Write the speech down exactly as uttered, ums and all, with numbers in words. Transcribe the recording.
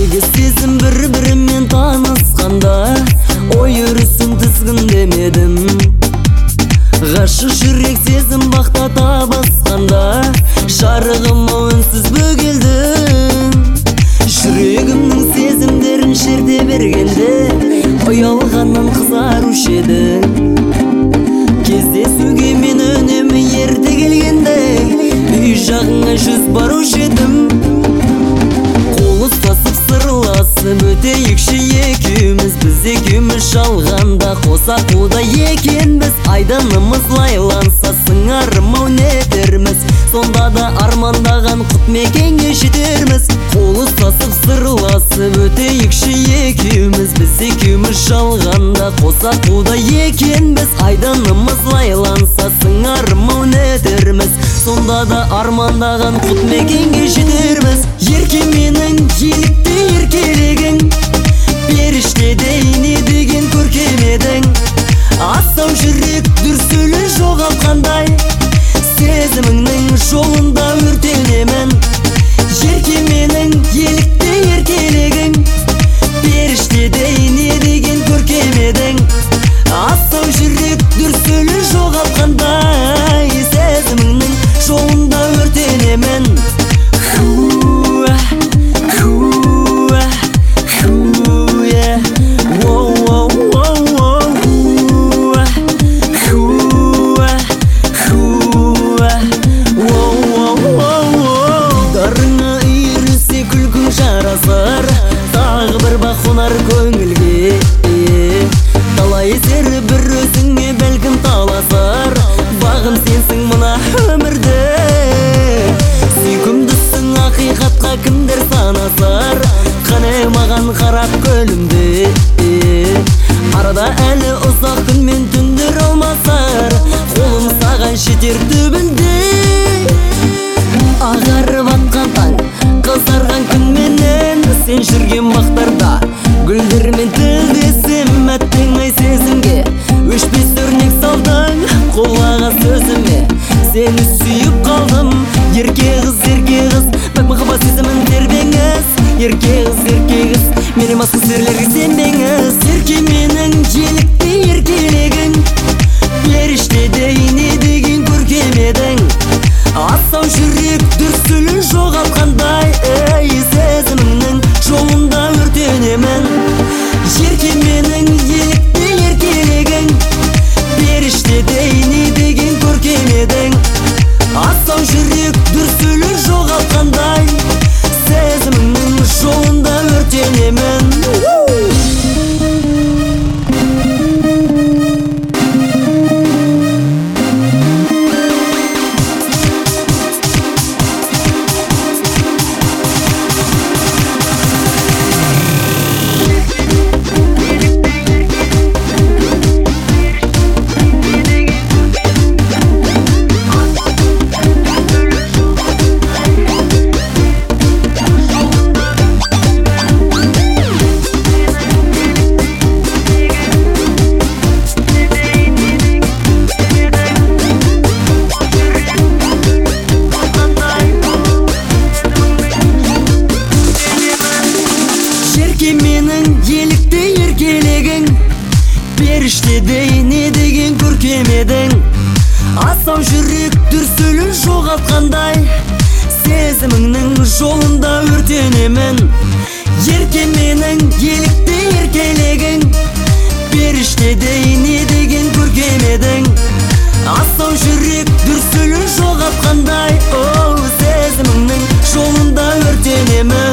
Сегіз сезім бір-бірімен танысқанда ой өрісін тізгіндемедім. Ғашық жүрек сезім бақтата басқанда шарығыма үнсіз бөгелдім. Жүрегімнің сезімдерін шерте бергенде ұялғаннан қызарушы еді. Кездесуге мен үнемі ерте келгенде үй жағыңа жүз барушы едім. Қол ұстасып сырласып өтейікші екеуміз, біз екеуміз жалғанда қосақуда екенбіз. Айданымыз лайланса сыңарым-ау нетерміз, сонда да армандаған құт мекенге жетерміз. Қол ұстасып сырласып өтейікші екеуміз, біз екеуміз жалғанда қосақуда екенбіз. Айданымыз лайланса сыңарым-ау нетерміз, сонда да армандаған құт мекенге жетерміз. Ерке менің елікті еркелегің, періштедей не деген көркем едің. Астау жүрек дүрсілі жоғалтқандай, сезіміңнің жолында өртенемін. Ерке менің елікті еркелегің, періштедей не деген көркем едің. Астау жүрек дүрсілі жоғалтқандай, сезіміңнің жолында өртенемін. Тағы бір бақонар көңілге, талай сері бір өзіңе бәлкім таласар. Бағым сенсің мына өмірде, сүйкімдісің ақиқатқа кімдер санасар. Қане маған қарап көлімде, арада әлі ұзақ күн мен түндер алмасар. Қолым саған жетер түбінде, ағарып атқан таң қызарған күн менен, сен жүрген бақтарда гүлдермен тілдесем. Әттең-ай сезімге өшпес өрнек салдың құлаға сөзіме, сені сүйіп қалдым. Ерке қыз, ерке қыз, бәк махаббат сезімін тербеңіз. Ерке қыз, ерке қыз, менен басқа серлерге сенбеңіз. Ерке менің елікті еркелегің, періштедей не деген көркем едің. Астау жүрек дүрсілін жоғалтқандай, ей сезіміңнің жолында өртенемін. Ерке менің елікті еркелегің, періштедей не деген көркем едің. Астау жүрек дүрсілін жоғалтқандай, сезіміңнің жолында өртенемін. Менің елікті еркелегің, періштедей не деген көркем едің. Астау жүрек дүрсілін жоғалтқандай, сезіміңнің жолында өртенемін. Ерке менің елікті еркелегің, періштедей не деген көркем едің. Астау жүрек дүрсілін жоғалтқандай, о сезіміңнің жолында өртенемін.